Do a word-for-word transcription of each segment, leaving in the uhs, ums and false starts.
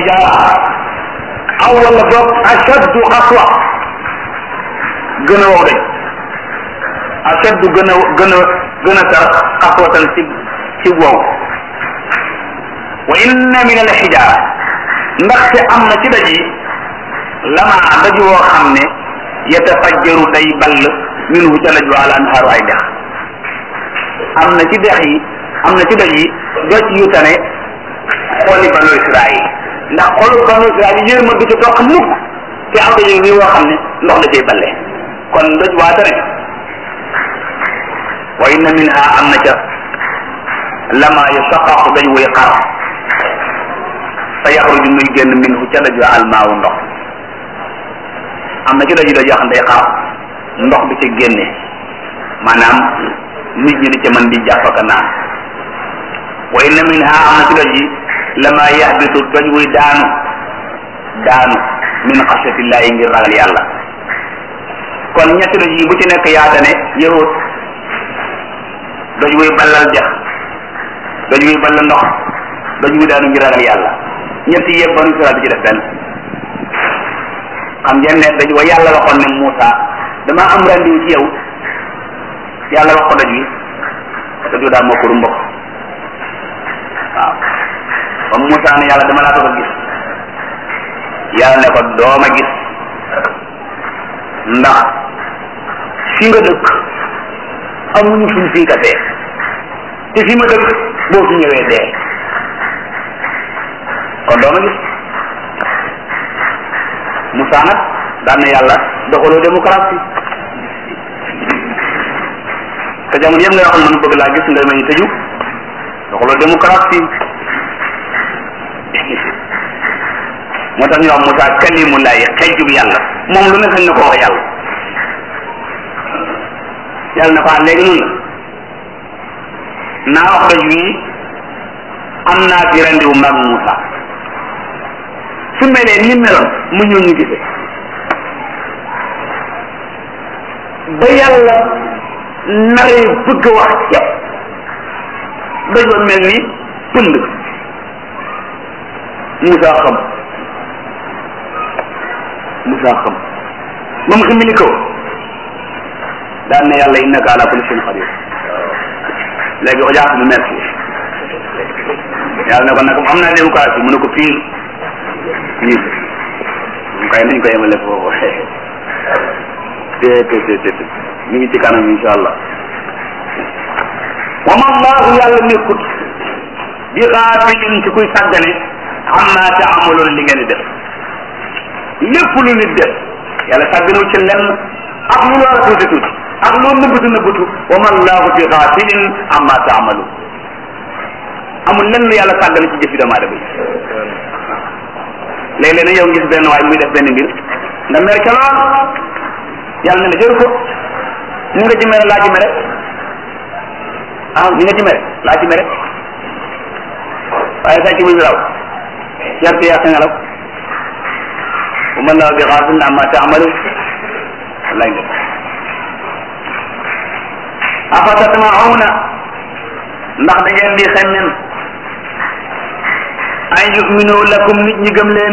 xijaara aw wala boog ashaddu qaswa gën a wow dañ ashaddu gën a gën a gën a tar qaswatan ci ci wow wa inna min al xijaara ndaxte am na ci daj yi lama daj woo xam ne yatafajjaru day ball minhu ca daj wa al anhaaru ay dex am na ci dex yi am na ci daj yi doj yu tane xooli banu Israayil ndax xoolu banu Israayil yi yërma du ci toq mukk te am daj yi woo xam ne ndox da cay balle kon doj waa tane wa inna minha am na ca lama yashaqqaqu daj wuy xar fa yaxruju muy génn minhu ca daj wa almaawu ndox am na ci daj yi doj yoo xam day xar ndox bi ci génne maanaam nit ñi di ca mën di jàpp ak naan wa inna minha am na ci doj yi lama yahbitu doj wuy daanu daanu min xasatillahi ngir ragal yàlla kon ñetti doj yi bu ci nekk yaatane yahut doj wuy ballal jax doj wuy ballal ndox doj wuy daanu ngir ragal yàlla ñetti yëpp banu Israel du ci def benn xam ngeen ne daj wa yàlla waxoon ne Moussa dama am rendiw ci yow yàlla wax ko doj wi doj wi daa mokkuru mbokk waaw comme Moussa ne yàlla dama laa bëgg a gis yàlla ne ko dooma gis ndax fi nga dëkk amuñu fuñ fii ka dee te fi ma dëkk boo fi ñëwee dee kon dooma gis Moussa nag daan na yàlla doxaloo démocratie te jamono yëpp nga waxoon man bëgg laa gis nga may tëju doxaloo démocratie moo tax ñu wax Moussa kalimullahi xejjub yàlla moom lu ne sañ na ko wax yàlla yàlla na ko ah léegi noonu la naa wax doj wi am naa fi rendiwu mag Moussa su melee ni meloon mu ñëw ñu gisee ba yàlla naree bëgg a wax ceeb doj ba mel ni pënd Moussa xam Moussa xam ba mu ximili kaw daan na yàlla innaka ala kulli shay'in qadir léegi ojaas mu merci yàlla ne ko nag am naa démocratie mu ne ko fiir nii mu kay nañ ko yemale foofu te te te te mi ngi ci kanam insha allah wa ma allahu yàlla nekkut bi xaafilin ci kuy sàggane amma taamaloon li ngeen di def lépp lu nit def yàlla sàgganewu ci lenn ak lu war a tuuti tuuti ak loolu nëbbatu nëbbatu wa ma allahu bi xaafilin amma taamalu amul lenn lu yàlla sàggane ci jëfi doomu aadama yi léeg-léeg na yow gis benn waay muy def benn mbir nga mer ca lool yàlla ne la jël ko ni nga ci mere laa ci mere ah ni nga ci mere laa ci mere waaye sàcc bu ñu raw yarte yaa sa ngelaw wa man laa bi xaafilin amma taamalu wallaay nga afa tatma'una ndax da ngeen di xemmem ay yuminu lakum nit ñi gëm leen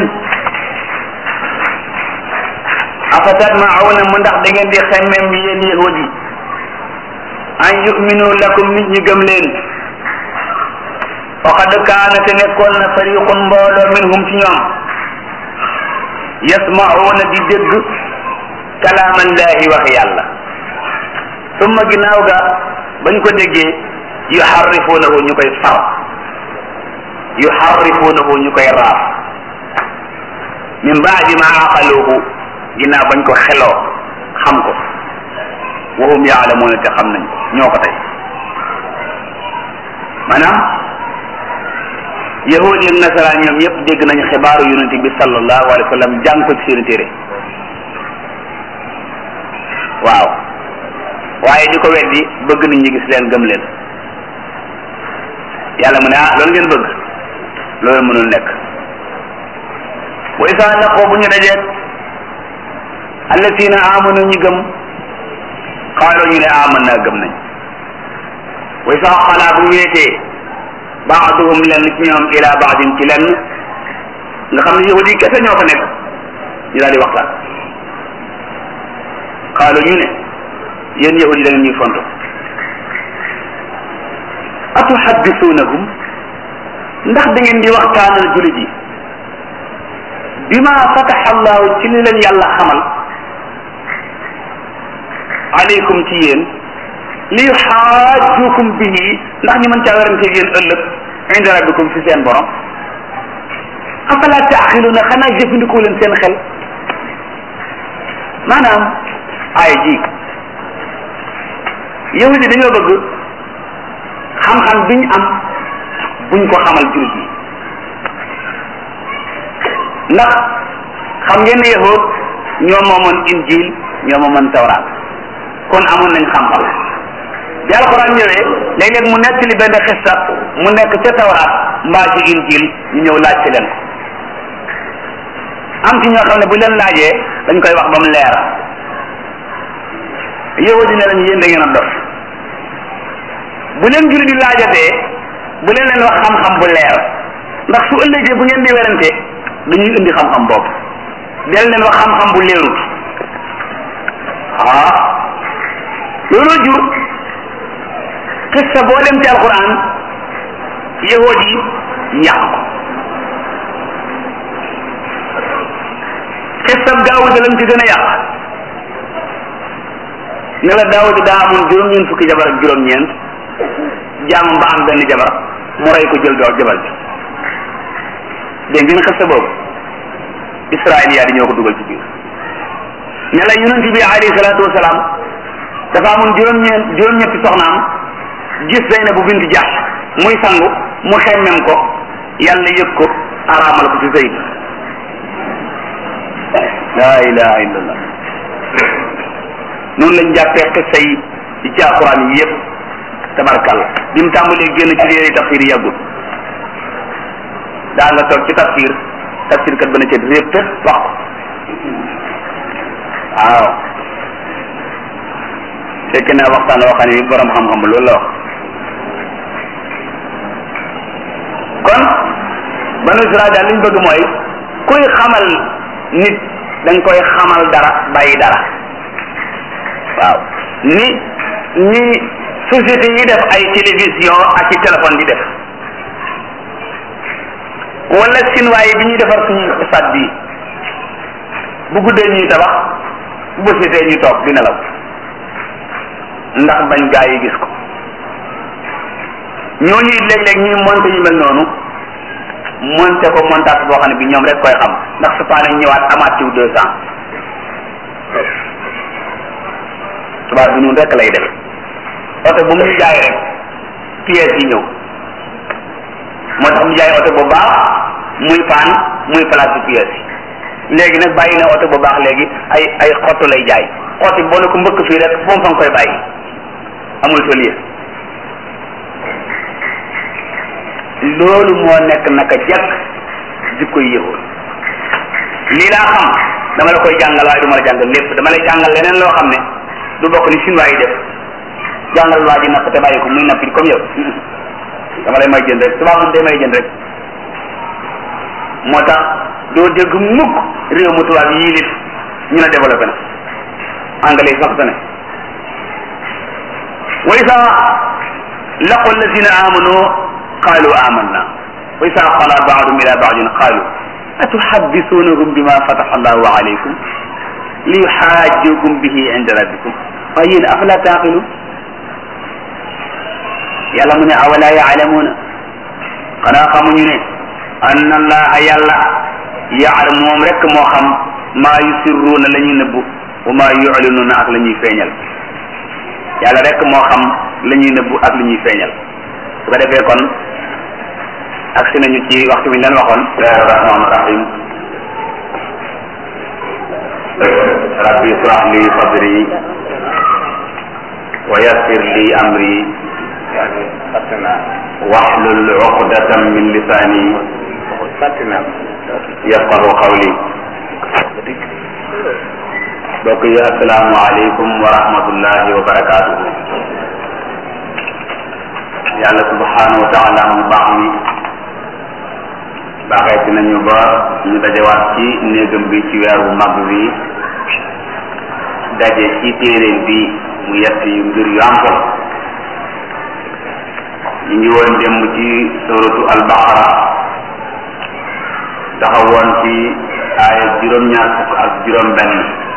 afa tatma'una mu ndax da ngeen di xemmem yéen yahud yi ay yuminu lakum nit ñi gëm leen faqad kaana te nekkoon na fariqun mbooloo minhum ci ñoom yasma'una di dégg kalaamallahi wax yàlla summa ginnaaw ga bañ ko déggee yuharrifunahu ñu koy far yuharrifunahu ñu koy raaf min baadi ma aqaluhu ginnaaw bañ ko xeloo xam ko wa hum yaalamuuna te xam nañ ko ñoo ko tey maanaam yahudi ak nasaraan ñoom ñëpp dégg nañu xibaaru yonent bi sallallahu alayhi wa sallam jàng ko ci seen téere waaw waaye di ko weddi bëgg nit ñi gis leen gëm leen yàlla mu ne ah loolu ngeen bëgg loolu mënul nekk wa isa laqoo bu ñu dajeet allatina amanu ñi gëm xaaloo ñu ne aman naa gëm nañ wa isa xalaa bu wéetee baaduhum lenn ci ñoom ila baadin ci lenn nga xam ne yahudi yi kese ñoo fa nekk ñu daal di waxtaan xaalu ñu ne yéen yahudi da ngeen ñuy fonto atuhaddithunahum ndax da ngeen di waxtaanal jullit yi bima fataha allahu ci li leen yàlla xamal aleykum ci yéen li yuxaajukum bihi ndax ñu mën caa werante yéen ëllëg inda rabbikum fi seen borom afala taaxiluna xanaa jëfandikoo leen seen xel maanaam ay ji yahudi yi dañoo bëgg xam-xam bi ñu am buñ ko xamal jullit yi ndax xam ngeen ne yahud ñoo moomoon injil ñoo moomoon tawraat kon amoon nañ xam-xam bi alxuraan ñëwee léeg-léeg mu nekk li benn xissa mu nekk ca tawraat mbaa ci injil ñu ñëw laaj ci leen am ci ñoo xam ne bu leen laajee dañ koy wax ba mu leer yahudi ne lañu yéen da ngeen a dof bu leen jullit di laajatee bu leen leen wax xam-xam bu leer ndax su ëllëgee bu ngeen di werante dañuy indi xam-xam boobu del leen wax xam-xam bu leerut ah looloo jur xissa boo dem ci alquran yahud yi yàq ko xissab daawuda lañ ci gën a yàq ne la daawuda daa amoon juróom-ñeent fukki jabar ak juróom-ñeent jaamam ba am benn jabar mu rey ko jël doo jabar bi dégg ngeen xista boobu israiliya di ñoo ko dugal ci biir ne la yonent bi alayhi salaatu wasalaam dafa amoon juróom-ñeent juróom-ñetti soxnaam gis Zeynabu bint Jahsh muy sangu mu xemmem ko yàlla yëg ko araamal ko ci Zayd laa ilaha illallah noonu lañ jàppee xista yi ci alquran yi yëpp tabarkal bi mu tàmbalee génn ci léeri tafsir yi yàggul daa nga toog ci tafsir tafsir kat ba na ca répp wax ko waaw fekk naa waxtaan woo xam ne borom xam-xam loolu la wax kon banu Israel daal li ñu bëgg mooy kuy xamal nit dañ koy xamal dara bàyyi dara waaw ni ni société yi def ay télévision ak i téléphone di def wala sinwaay bi ñuy defar suñu stade bi bu guddee ñuy tabax bu bësitee ñu toog di nelaw ndax bañ gaa yi gis ko ñooñu it léeg-léeg ñuy monté yu mel noonu monté ko montage boo xam ne bi ñoom rek koy xam ndax su paane ñëwaat amaat ciw deux cent tubaab bi noonu rek lay def oto bu mu jaay rek pièces yi ñëw moo tax mu jaay oto bu baax muy paan muy place ci pièces yi léegi nag bàyyi na oto bu baax léegi ay ay xottu lay jaay xotti boo ne ko mbëkk fii rek moom fa nga koy bàyyi amul tolier loolu moo nekk naka jekk jikko yëwoon lii laa xam dama la koy jàngal waaye du ma la jàngal lépp dama lay jàngal leneen loo xam ne du bokk ni chinois yi def jàngal waa ji napp te bàyyi ko muy nappi comme yow dama lay may jën rek tubaab moom day may jën rek moo tax doo dégg mukk réew mu tubaab yii lit ñu ne développé na anglais sax ne wa isa laqu allazina amanu qalu amanna wa isa qala ba'dum ila ba'din qalu atuhaddithunahum bima fataha allahu alaykum li yuhajjukum bihi inda rabbikum waaye yéen afala taqilun yàlla mu ne awala ya'lamuna xanaa xamuñu ne anna allaha yàlla ya'lam moom rek moo xam maa yusirruuna la ñuy nëbbu wa maa yu'linuuna ak la ñuy feeñal yàlla rek moo xam la ñuy nëbbu ak la ñuy feeñal su ko defee kon agsi nañu ci waxtu bi ñu leen waxoon bismillahi rahmaani rahim rabbi israh li sadri wa yassir li amri wahlul uqdatan min lisani yafqahu qawli mbokk yi assalaamu aleykum wa rahmatullahi wa barakatuhu yàlla subhanahu wa taala mu baax mi baaxee ci nañu ba ñu dajewaat ci néegam bi ci weer bu mag bi daje ci téeréem bi mu yett yu mbir yu am solo ñu ngi woon démb ci suratu al-Baqara taxawoon ci aaya juróom-ñaar fukk ak juróom benn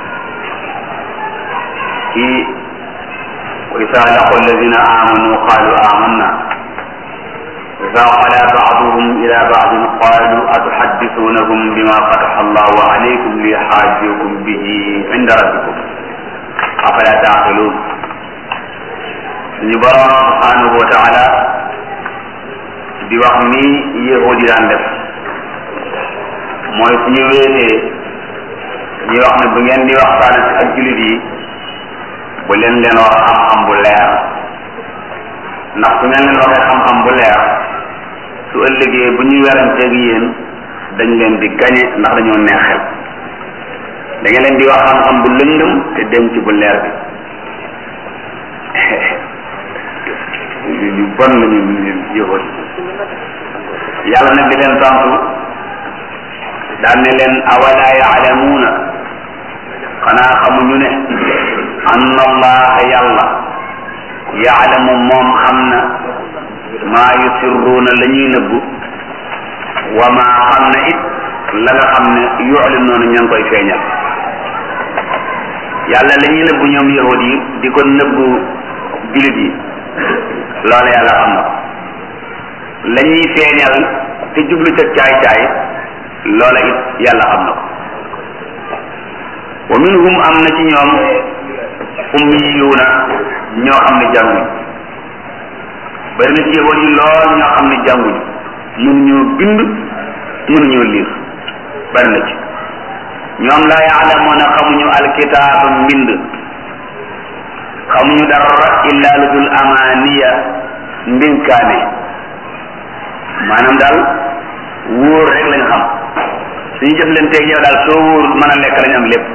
ci wa izaa laqu alladina amanu qalu amanna wa izaa xala ba'duhum ila ba'din qalu atuhaddithunahum bima fataha allahu alaykum liyuhajjukum bihi inda rabbikum afala ta'qilun. suñu borom subhanahu wa taala di wax ni yahudi daan def mooy suñu wéetee ñi wax ne bu ngeen di waxtaan ak jullit yi bu leen leen wax xam-xam bu leer ndax su ngeen leen waxee xam-xam bu leer su ëllëgee bu ñuy weranteeg yéen dañ leen di gañe ndax dañoo neexel da nga leen di wax xam-xam bu lëndëm te dem ci bu leer bi yu bon la ñu yëgoon yàlla nag di leen tontu daan ne leen awala yaalamuuna xanaa xamuñu ne anna allaha yàlla yaalamu moom xam na maa yusirruuna la ñuy nëbbu wa maa xam na it la nga xam ne yu'linuuna ña ngi koy feeñal yàlla la ñuy nëbbu ñoom yahud yi di ko nëbbu jullit yi loolu yàlla xam na ko la ñuy feeñal te jublu ca caay-caay loola it yàlla xam na ko wa minhum am na ci ñoom ummiyuuna ñoo xam ne jànguñ bari na ci yahud yi lool ñoo xam ne jànguñ mënuñoo bind mënuñoo liir bari na ci ñoom laa yaalamuuna xamuñu alkitaaba mbind xamuñu dara illa lu dul amaaniya mbinkaane maanaam daal wóor rek lañ xam suñu jëf leen teeg yow daal soo wóor mën a lekk lañ am lépp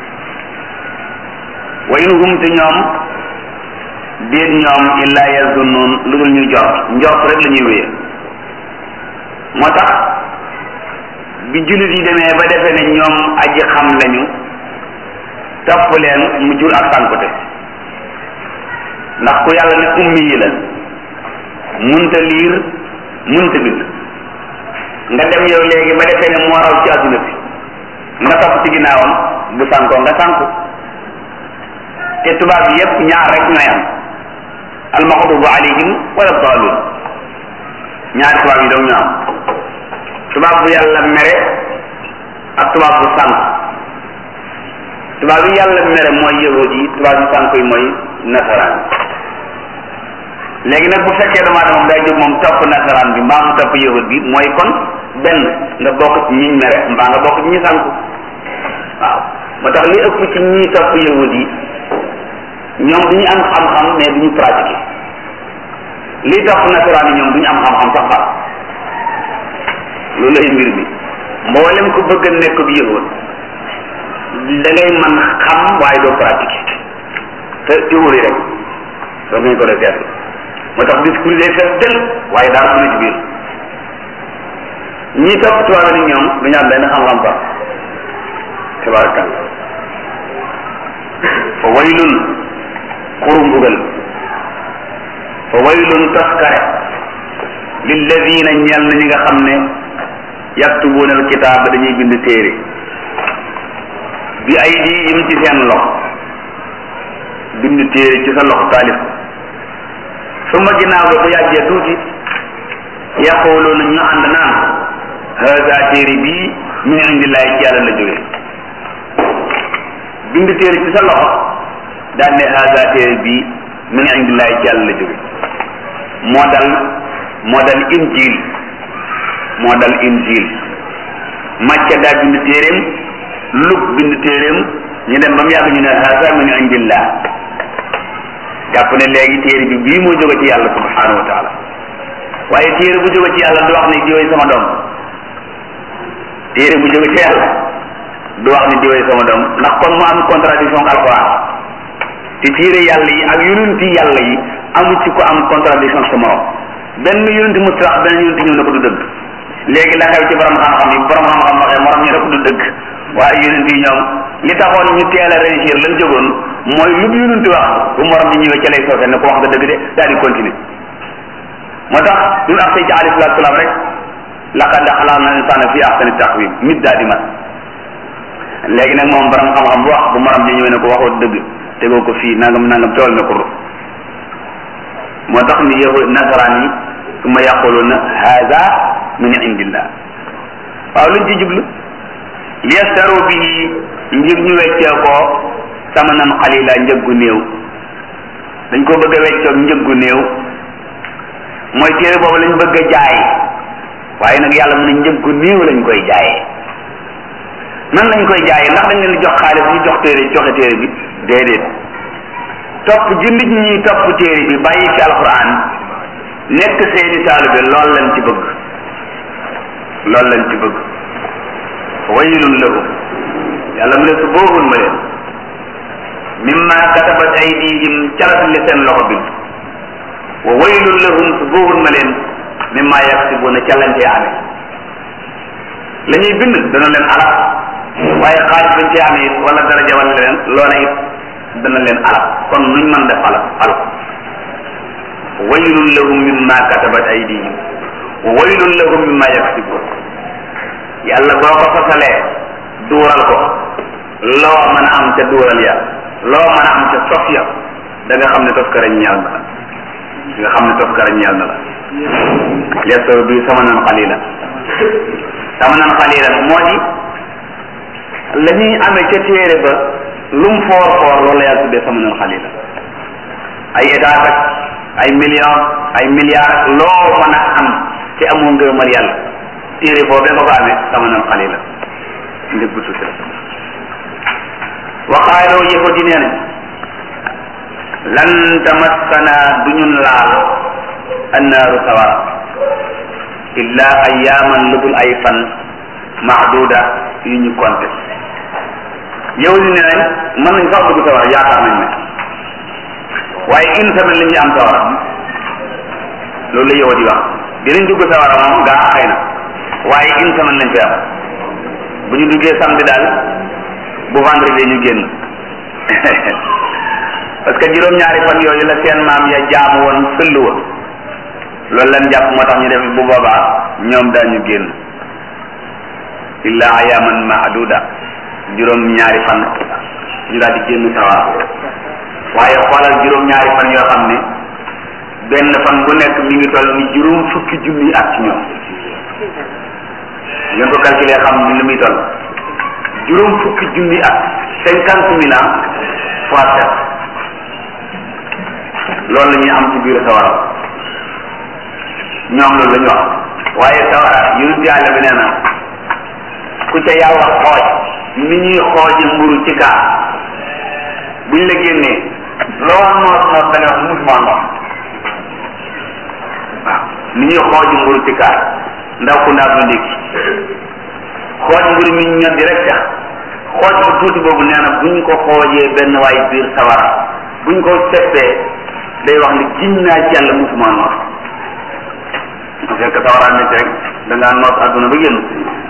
wa in hum te ñoom déet ñoom illa yazunnuun lu dul ñuy jort njort rek la ñuy wéye moo tax bi jullit yi demee ba defee ne ñoom aji xam lañu topp leen mu jur ak sànkute ndax ku yàlla ne ummi yi la munta liir munta bind nga dem yow léegi ba defee ne moo raw ci adduna si nga topp ci ginnaawam bu sànkoo nga sànku te tubaab yi yépp ñaar rek ñooy am almaxdubu alayhim wala daalun ñaari tubaab yi daw ñu am tubaab bu yàlla mere ak tubaab bu sànk tubaab yi yàlla mere mooy yahud yi tubaab yi sànk yi mooy nasaraan léegi nag bu fekkee dama moom day jóg moom topp nasaraan bi mbaa mu topp yahud bi mooy kon benn nga bokk ci ñiñ mere mbaa nga bokk ci ñi sànku waaw moo tax li ëpp ci ñi topp yahud yi ñoom du ñu am xam-xam mais du ñu pratiquer li topp nasaraan yi ñoom du ñu am xam-xam sax far loolu ay mbir mi mboolem ko bëgg a nekk bi yahud da ngay mën xam waaye doo pratiquer te théorie rek soo ngeen ko def seetlu moo tax discours day fees del waaye daal du ci biir ñi topp tubaab ni ñoom du ñu am benn xam-xam fa tabarakalla fa waylun xuru mbugal fa waylun toskare lilladina ñeel na ñi nga xam ne yaktubuuna alkitaaba dañuy bind téere bi aydihim ci seen loxo bind téere ci sa loxo taalif suma ginnaaw ga bu yàggee tuuti yaquluuna ñu ànd naan haza téere bii min indillahi ci yàlla la jógee bind téere ci sa loxo daan ne haza téere bii min indillahi ci yàlla la jógee moo dal moo dal injil moo dal injil Macca daa bind téeréem Luk bind téeréem ñu dem ba mu yàgg ñu ne haza min indillah jàpp ne léegi téere bi bii moo jóge ci yàlla subhanahu wa taala waaye téere bu jóge ci yàlla du wax ni diwee sama doom téere bu jóge ci yàlla du wax ni diwee sama doom ndax kon mu am contradiction ak alquran te téere yàlla yi ak yonenti yàlla yi amu ci ko am contradiction sa morom benn yonenti mu tax benn yonenti ñëw na ko du dëgg léegi la xew ci borom xam-xam yi borom xam-xam waxee morom ñu rek du dëgg waaye yonent yi ñoom li taxoon ñu teel a réussir lañ jógoon mooy lu mu yonent wax bu morom di ñëwee ca lay soofee ne ko wax nga dëgg de daal di continuer moo tax bi mu agsee ci alayhi salaatu salaam rek laqad xalaqna al-insaana fi ahsani taqwiim nit daal di mat léegi nag moom borom xam-xam bu wax bu morom di ñëwee ne ko waxoo dëgg tegoo ko fii nangam nangam tool na ko moo tax ni yow nasaraan yi summa yaquluuna haada min indillah waaw luñ ci jublu liyastaru bihi ngir ñu weccee ko samanan qalila njëggu néew dañ ko bëgg a weccoog njëggu néew mooy téere boobu lañ bëgg a jaay waaye nag yàlla mu ne njëggu néew lañ koy jaayee nan lañ koy jaayee ndax dañ leen di jox xaalis ñu jox téere joxe téere bi déedéet topp ji nit ñi topp téere bi bàyyi fi alquran nekk seeni taalibe lool lañ ci bëgg loolu lañ ci bëgg waylun lahum yàlla mu ne su boobul ma leen mimma katabat aydihim calat li seen loxo bi wa waylun lahum su boobul ma leen mimma yaksibuna ca lañ cee amee la ñuy bind dana leen alal waaye xaalis bañ cee amee it wala daraja wala leen loola it dana leen alal kon nuñ mën def alal alal waylun lahum mimma katabat aydihim wa waylun lahum mimma yaksibun yàlla boo ko fasalee duural ko loo mën a am ca duural ya loo mën a am ca sos ya da nga xam ne toskara ñeel na la nga xam ne toskara ñeel na la lesto bi samanan xalila samanan xalila moo di la ñuy amee ca téere ba lum foor foor loolu la yàlla tuddee samanan xalila ay état ak ay millions ay milliards loo mën a am ci amoo ngërëmal yàlla téere boobu nga ko amee samanan xalila ndég bu tuuti wa qaaloo yahudi nee nañ lan tamassana du ñun laal annaaru sawara illa ayyaman lu dul ay fan mahduda yu ñu compté yahudi nee nañ mën nañ sax dugg sawara yaakaar nañ ne waaye une semaine la ñuy am sawara loolu la yahudi wax dinañ dugg sawara moom gaa xëy na waaye une semaine lañ fi am bu ñu duggee samedi daal bu vendredi ñu génn parce que juróom-ñaari fan yooyu la seen maam ya jaamu woon sëllu woon loolu lañ jàpp moo tax ñu def bu boobaa ñoom daañu génn illa ayaman mahduda juróom-ñaari fan ñu daal di génn sawara waaye xoolal juróom-ñaari fan yoo xam ne benn fan bu nekk mi ngi toll ni juróom fukki junni at ci ñoom ngeen ko calculer xam ni li muy toll juróom fukki junni at cinquante mille ans fois sept loolu la ñuy am ci biir sawara ñoom loolu la ñu wax waaye sawara yonent yàlla bi nee na ku ca yàlla xooj ni ñuy xooji mburu ci kaas buñ la génnee loo noos noos da nga wax musuma noos waaw ni ñuy xooji mburu ci kaas ndaw ku ndaw lu ndékki xooj mburu mi ñor di rek sax xooj bu tuuti boobu nee na buñ ko xoojee benn waay biir sawara buñ ko seppee day wax ni giñ naa ci yàlla musuma noos bu fekk sawara métti rek da ngaa noos adduna ba génn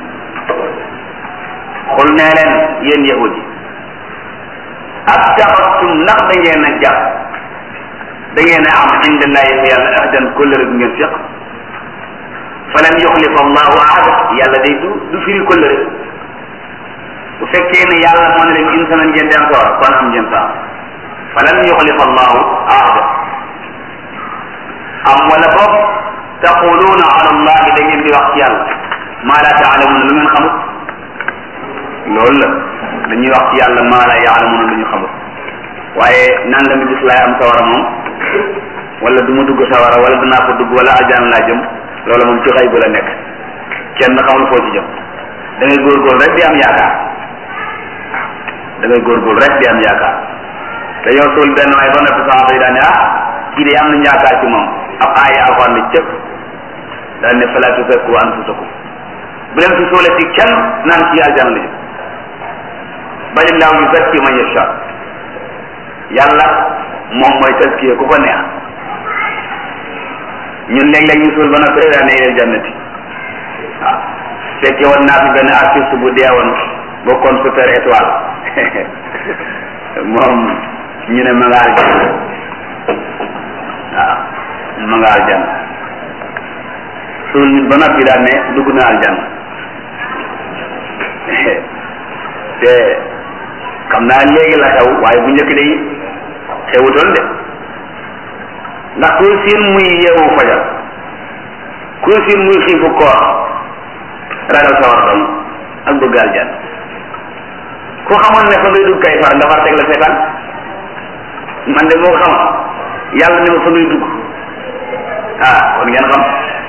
xul nee leen yéen yahudi attaxastum ndax da ngeen a jàpp da ngeen a am indallahi fa yàlla ahdan kóllëre bu ngeen fiq falan yuxlifa allahu ahada yàlla day du du firi kóllëre bu fekkee ne yàlla moo ne leen une semaine ngeen dem sawar kon am ngeen saa falan yuxlifa allahu ahada am wala boog taquluuna ala allahi da ngeen di wax ci yàlla maa la taalamuuna lu ngeen xamut loolu la dañuy wax ci yàlla maa la yaalamuuna lu ñu xamut waaye nangami gis laay am sawara moom wala du ma dugg sawara wala dinaa ko dugg wala aljana laa jëm loolu moom ci xay bu la nekk kenn xamul foo ci jëm da ngay góorgóorlu rek di am yaakaar da ngay góorgóorlu rek di am yaakaar dañoo suul benn waay ba noppi saxaaba yi daan ne ah kii de am nañu yaakaar ci moom ab aaya alxuraan la cëpp daan ne falaa tuzakku anfusakum bu leen fi suulee ci kenn naan ci aljana la jëm balillaahu yuzakki man yashaa yàlla moom mooy taskiye ku ko neex ñun léeg-léeg ñu suul ba noppi rek daan ne ilal jannati waaw fekke woon naa fi benn artiste bu deewoon bokkoon Super Étoile moom ñu ne ma nga aljanna waaw ma nga aljanna suul nit ba noppi daal ne dugg na aljanna te xam naa léegi la xew waaye bu njëkk day xewutoon de ndax ku siin muy yeewu fajar ku siin muy xiifu koor ragal sawar doom ak bëgg aljanna ku xamoon ne fa ngay dugg kay far nga far teg la seetaan man de moo xam yàlla ne ma fa ngay dugg ah kon ngeen xam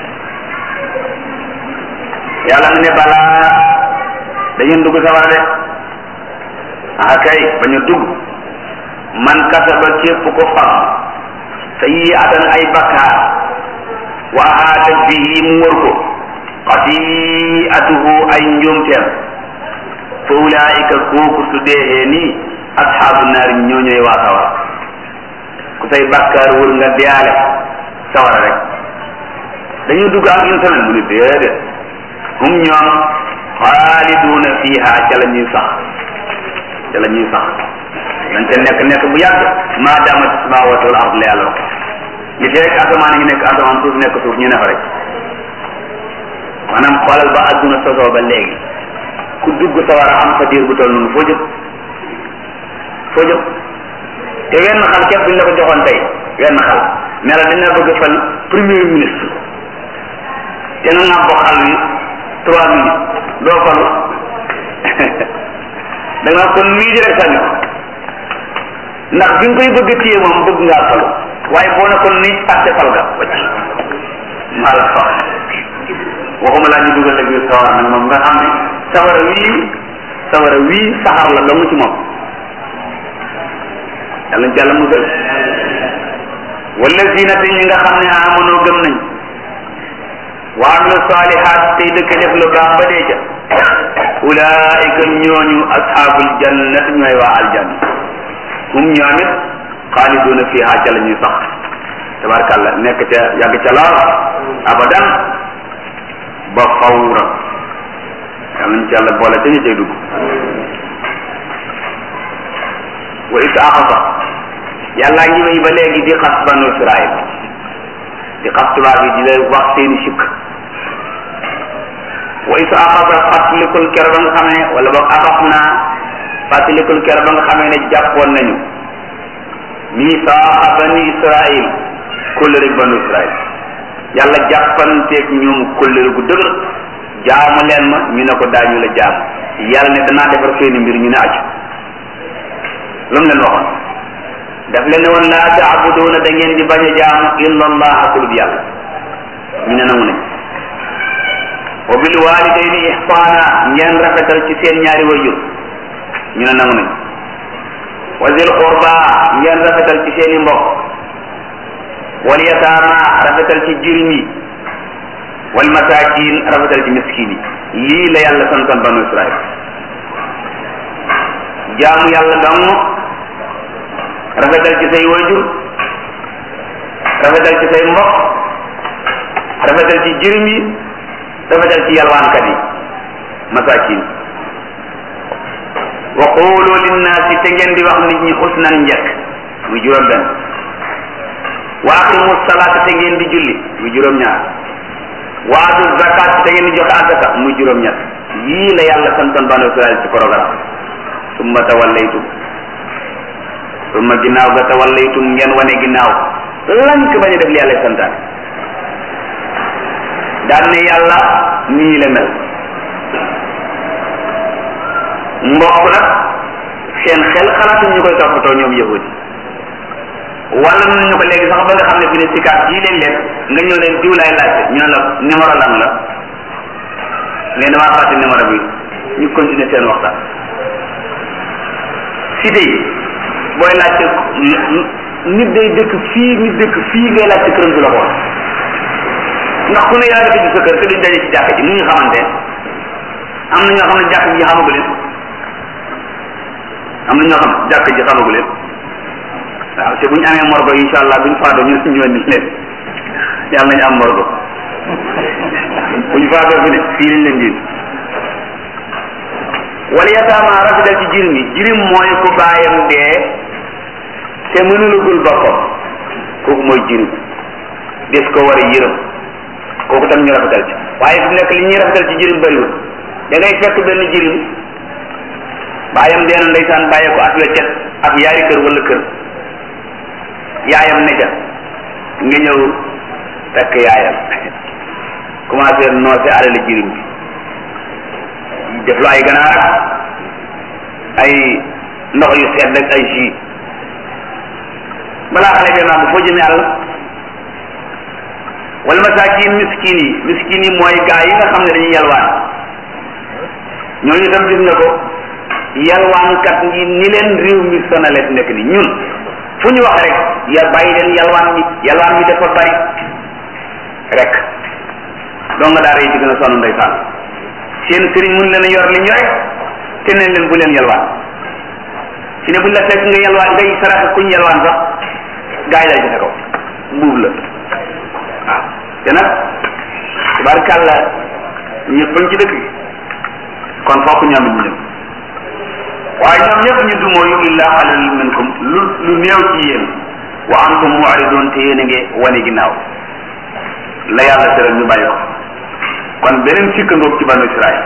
yàlla na ne balaa dañu dugg sawar de ah kay ba ñu dugg man kasaba képp ko fam sa yi atan ay bakkaar wa ahaata bihi mu wër ko xati'atuhu ay njuumteem fa ulaika kooku su deexee nii ashaabu naar ñoo ñooy waa sawara ku say bakkaar wër nga deyaale sawara rek dañu dugg ak une semaine mu ne déedéet hum ñoom xaaliduuna fiiha ca la ñuy sax ca la ñuy sax dañ ca nekk nekk bu yàgg maa daamat samaawaatu wal ard la yàlla wax li fi rek asamaan yi nekk asamaan suuf nekk suuf ñu ne fa rek maanaam xoolal ba adduna sosoo ba léegi ku dugg sawara am fa diir bu toll noonu foo jëm foo jëm te wenn xal képp buñ la ko joxoon tey wenn xal ne la dañ la bëgg fal premier ministre te nga nga ko xal wi trois minutes doo falu da nga kon mii di rek sànni ndax bi nga koy bëgg a téye moom bëgg ngaa falu waaye boo ne kon nii àtte fal ga wacc maa la fax waxuma laa ñu dugal la biir sawara nag moom nga xam ne sawara wii sawara wii saxaar la dong ci moom yàlla jàlla musal wallazina te ñi nga xam ne amanoo gëm nañ wa amilu salihat tey dëkk def lu baax ba dee ca ulaika ñooñu ashabul jannati ñooy waa aljanna hum ñoomit xaaliduna fiha ca la ñuy sax tabarkàlla nekk ca yàgg ca lool abadan ba fawra yàlla ñu ci yàlla boole ca ñu cay dugg wa is axasa yàllaa ngi wéy ba léegi di xas banu Israil di xas tubaab yi di lay wax seeni sikk wa is axasa fàttalikul kero ba nga xam ne wala boog axas naa fàttalikul kero ba nga xamee ne jàppoon nañu misaaxa bani Israil kóllëre banu Israil yàlla jàppanteeg ñoom kóllëre gu dëgër jaamu leen ma ñu ne ko daañu la jaam yàlla ne danaa defar seeni mbir ñu ne aju lu mu leen waxoon daf leen ne woon laa taabuduuna da ngeen di bañ a jaamu illa allah kulub yàlla ñu ne nangu nañ wa bil walidayni ihsaana ngeen rafetal ci seen ñaari wayjur ñu ne nangu nañ wa zil qurba ngeen rafetal ci seeni mbokk wal yataama rafetal ci jirim yi wal masaakin rafetal ci miskin yi lii la yàlla santoon banu Israil jaamu yàlla dong rafetal ci say wayjur rafetal ci say mbokk rafetal ci jirim yi rafetal ci yalwaankat yi masaakin wa qulu linnaasi te ngeen di wax nit ñi xusnan njëkk muy juróom benn wa aqimu salaata te ngeen di julli muy juróom ñaar wa atu zakat te ngeen di joxe azaka muy juróom ñett yii la yàlla santoon banu Israil ci programme summa tawallaytum summa ginnaaw ga tawallaytum ngeen wane ginnaaw lank bañ a def li yàlla santaane daan ne yàlla nii la mel mbokk nag seen xel xalaatuñ ñu koy toppatoo ñoom yahudi wala nañ ñu ko léegi sax ba nga xam ne fi ne sikaat jii léeg-léeg nga ñëw leen diw laay laajte ñu ne la numéro lan la ngeen damaa fàtte numéro bi ñu continuer seen waxtaan cité yi booy laajte nit day dëkk fii nit dëkk fii ngay laajte këram du la ko ndax ku ne yaa ngi ci sa kër te duñ daje ci jàkk ji nu ñu xamante am na ñoo xam ne jàkk ji xamagu leen am na ñoo xam jàkk ji xamagu leen waaw te bu ñu amee morgo incha allah buñ faatoo ñu ñëw ni leen yàlla nañu am morgo bu ñu faatoo fi ne fii lañ leen jiin wala yataama rafetal ci jirim yi jirim mooy ku baayam dee te mënulagul boppam kooku mooy jirim des ko war a yërëm kooku tam ñu rafetal ci waaye fi nekk li ñuy rafetal ci jirim bëriwul da ngay fekk benn jirim baayam dee na ndeysaan bàyyee ko ak weccet ak yaari kër wala kër yaayam ne ca nga ñëw fekk yaayam commencé noose alali jirim bi def lu ay ganaar ay ndox yu sedd ak ay jus balaa xale bi naan foo jëmee àll wala masaakin miskin yi miskin yi mooy gaa yi nga xam ne dañuy yalwaan ñooñu tam gis nga ko yalwaankat yi ni leen réew mi sonale nekk ni ñun fu ñu wax rek ya bàyyi leen yalwaan mi yalwaan mi dafa bari rek doo nga daara yi ci gën a sonn ndeysaan seen sëriñ mun leen a yor li ñu rek te neen leen bu leen yalwaan ci ne buñ la fekk nga yalwaan ngay saraxe kuñ yalwaan sax gaa yi lay joxe ko buub la waaw te nag tabarkàlla ñëpp ci dëkk bi kon fokk ñoom it ñu ñëw waaye ñoom ñëpp ñu dumóoyu illa qalil minkum lu lu néew ci yéen wa antum mu'ridun te yéen a ngi wane ginnaaw la yàlla tëral ñu bàyyi ko kon beneen sikkandoog ci banu Israël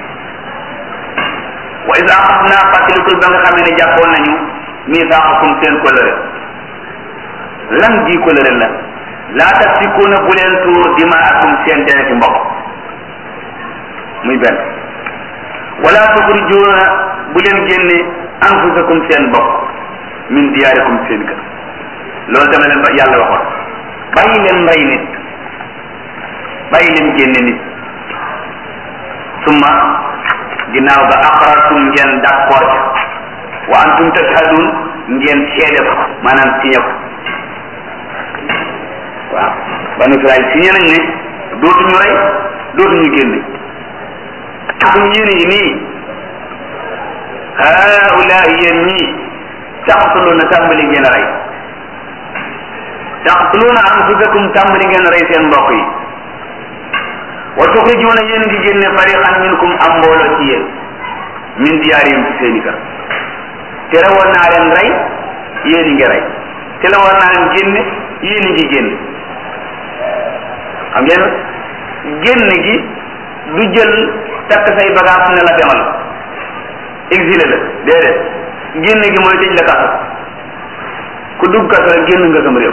wa iza axadna fàttalikul ba nga xamee ne jàppoon nañu misaaqakum seen kóllëre lan ji kóllëre la laa tasfikuuna bu leen tuur dimaakum seen dereti mbokk muy benn wala tuxrijuuna bu leen génne anfusakum seen bopp min diyaarikum seen kër loolu dama leen ba yàlla waxoon bàyyi leen rey nit bàyyi leen génne nit summa ginnaaw ba aqrartum ngeen d'accord wa antum tashhadun ngeen seede ko maanaam signé ko waaw banu Israël signé nañ ne dootuñu rey dootuñu génne suñu yéene yi nii haulaa yéen ñii taqtuluuna tàmbali ngeen rey taqtuluuna anfusakum tàmbali ngeen rey seen mbokk yi wa tuxrijuuna yéen ngi génne fariqan minkum am mbooloo ci yéen min diyaarihim ci seeni kër tere woon naa leen rey yéen ngi rey tere woon naa leen génne yéen ngi génne xam ngeen génne gi du jël takk say bagage ne la demal exilé la déedéet génne gi mooy tëj la kaso ku dugg kaso rek génn nga sam réew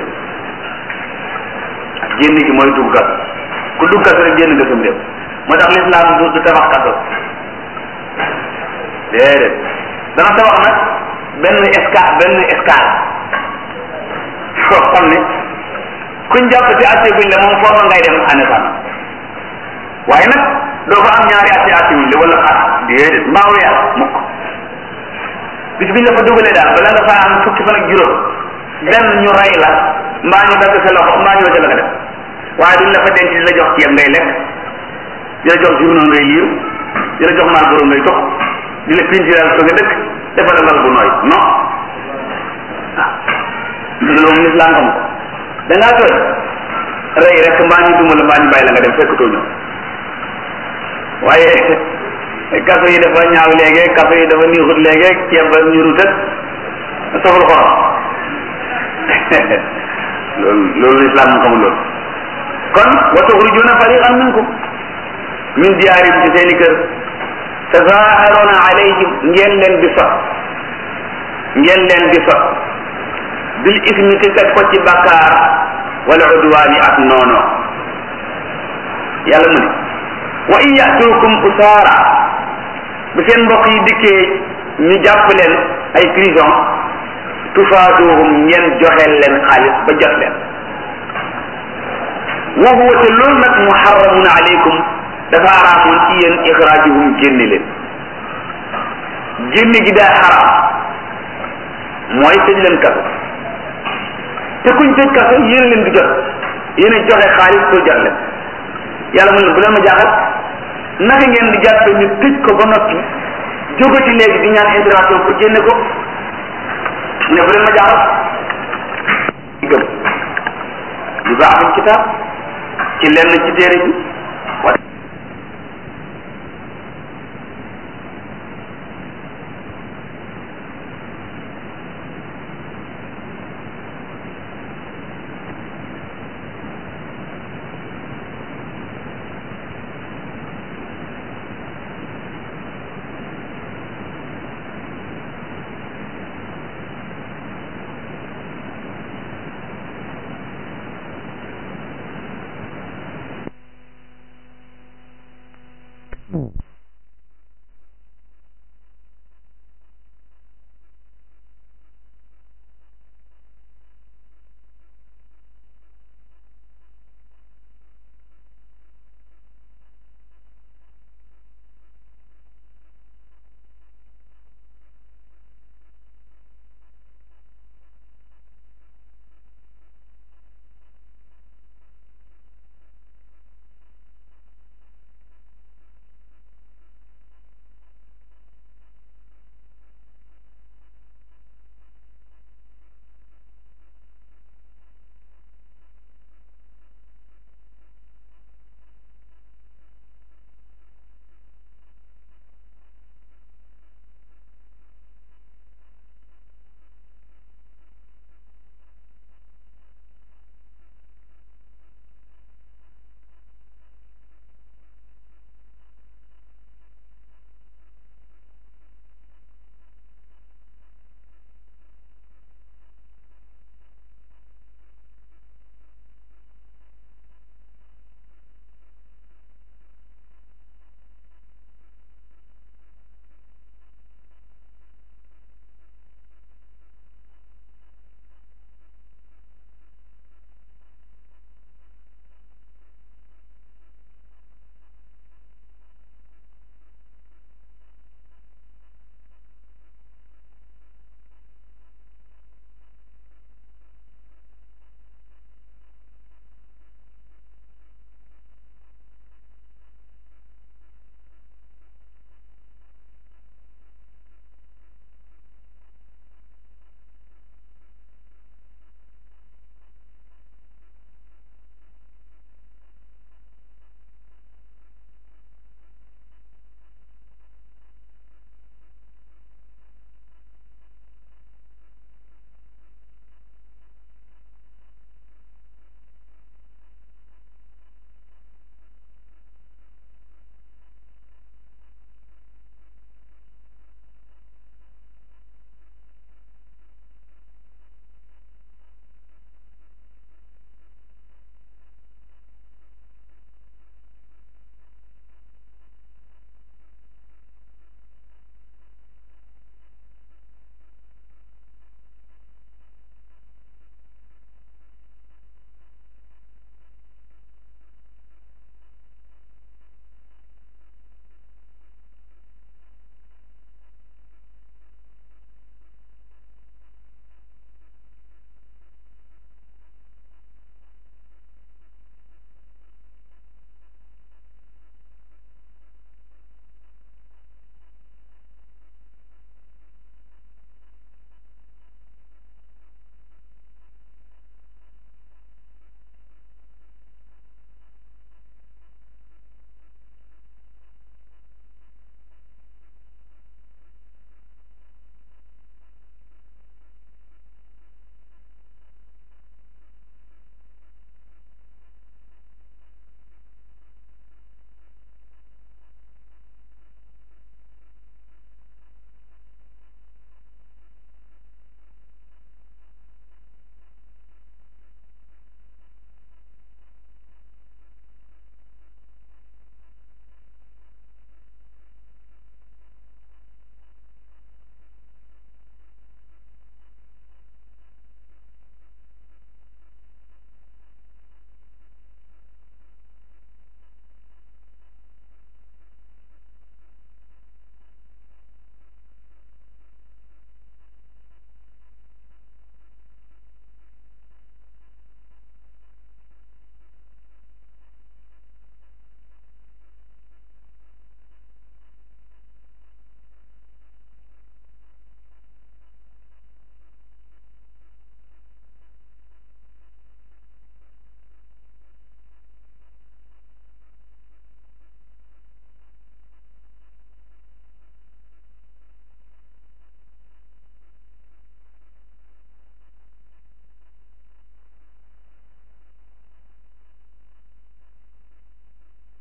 génne gi mooy dugg kaso ku dugg kaso rek génn nga sam réew moo tax l'islam du du tabax kaso déedéet dana tabax nag benn escale benn escale foo xam ne kuñ jàpp ci atte guñ la moom foofa ngay dem anesan waaye nag doo ko am ñaari atte atte wuñ la wala xaar déedéet mbaa weer mukk bis biñ la fa dugalee daal bala nga faa am fukki fan ak juróom benn ñu rey la mbaa ñu dagg sa loxo mbaa ñu wacca la nga def waaye duñ la fa denc di la jox ceeb ngay lekk di la jox journaux ngay liir di la jox Marlboro ngay tox di la pintiral fa nga dëkk dafa la lal bu nooy non ah loolu moom l'islam xam ko da ngaa tooñ rey rek mbaa ñu duma la mbaa ñu bàyyi la nga dem fekk tooñoo waaye kaso yi dafa ñaaw léegi kaso yi dafa niixut léegi ceeb ba ñu rutat saful xorom loolu loolu l'islam mu xamul loolu kon wa tuxrijuuna fariqan minkum min diyaarihim ci seeni kër tazaaharuuna alayhim ngeen leen di sot ngeen leen di sot bil ismi te teg ko ci bakkaar wala udwaani ak noono yàlla mu ne wa in yatuukum usaara bu seen mbokk yi dikkee ñu jàpp leen ay prison tufaaduhum ngeen joxeel leen xaalis ba jot leen wa huwa te loolu nag muharramun alaykum dafa araamoon ci yéen ixraajuhum génne leen génne gi daa xaraam mooy tëj leen kaso te kuñ tëj kaso yéen leen di jot yéen a joxe xaalis pour jot leen yàlla mu ne bu leen ma jaaxal naka ngeen di jàppe ñu tëj ko ba noppi jógati léegi di ñaan intervention pour génne ko mu ne bu leen ma jaaxal gëm lu baax am kitaab ci lenn ci téere bi